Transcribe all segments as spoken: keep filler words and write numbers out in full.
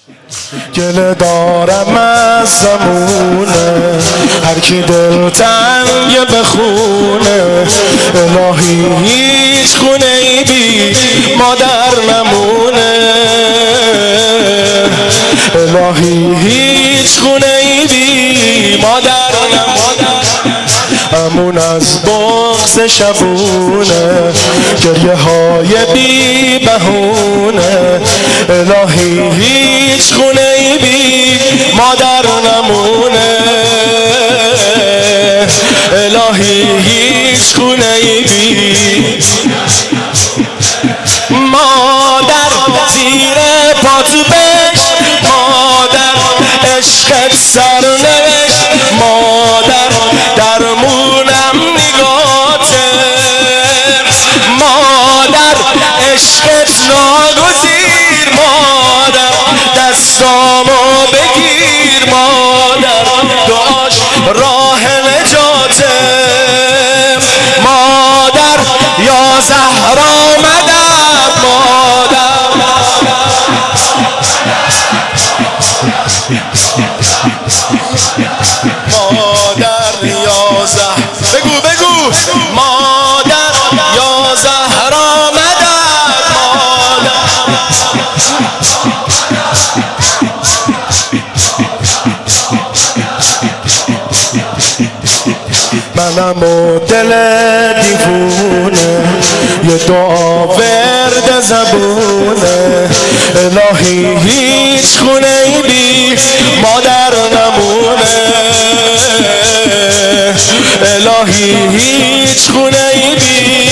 گله دارم از زمونه هر کی دل تنگ بخونه. الهی هیچ خونه ای بی مادر نمونه. الهی هیچ خونه ای بی مادر نمونه. امون از بغض شبونه گریه های بی بهونه. الهی هیچ خونه ای بی مادر نمونه. الهی هیچ خونه ای بی مادر زیر پات بش. مادر عشقت سرنوشت. مادر درمونم نگاته. مادر عشقت ناگزیر. مادر دستامو بگیر. مادر دعاش راه نجاته. مادر یا زهرا مدد. مادر مادر یا زهرا بگو بگو. مادر یا زهرا مدد. مادر منم و دل دیوونه یه دعا ورد زبونه. الهی هیچ خونه ای بی مادر نمونه. الهی هیچ خونه ای بی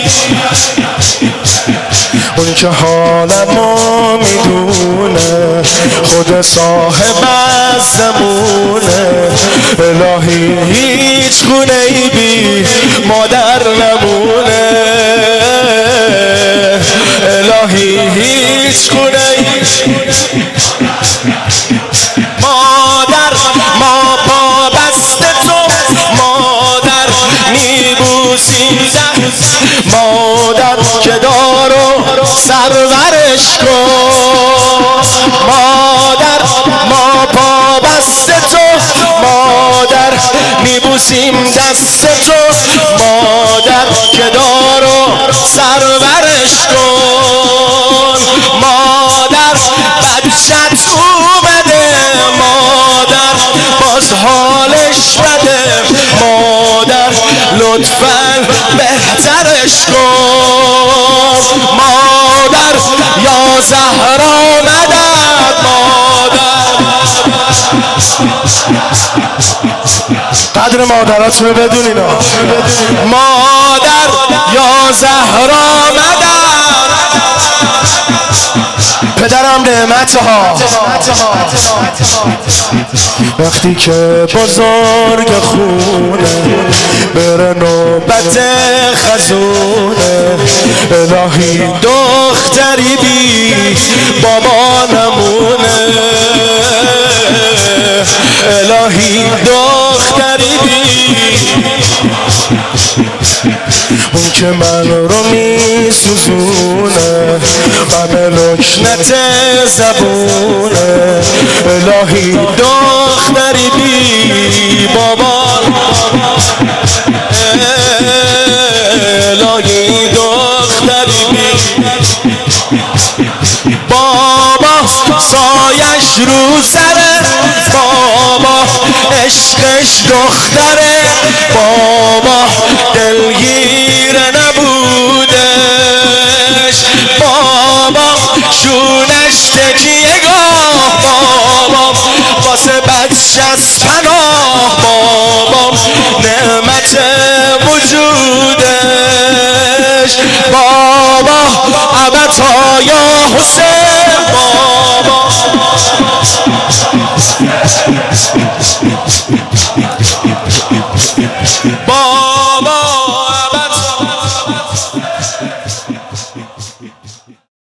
اون که حالمو میدونه خود صاحب از زمونه. الهی هیچ خونه ای بی مادر نمونه. الهی هیچ خونه ای مادر ما پا بست تو. مادر میبوسیم دست. مادر که دارو سرورش کن. مادر ما پا بست تو. مادر میبوسیم دست تو. مادر که دارو سرورش کن. مادر بچت اومده. مادر باز حالش بده. مادر لطفاً بهترش کن. مادر یا زهرا مدد. مادر قدر مادراتونو بدونین. مادر یا زهرا مدد. پدرم نعمتها وقتی که بزرگ خونه بره نوبت خزونه. الهی دختری بی بابا نمونه. الهی دختری بی اون که من رو می سوزونه. غم لکنت زبونه. الهی دختری بی بابا. الهی دختری بی بابا سایش رو سره. بابا عشقش دختره. بابا دلگیر نبودش. بابا شونش تکیه گاه. بابا واسه بچه‌س پناه. بابا نعمت وجودش. بابا ابتا یا حسین. بابا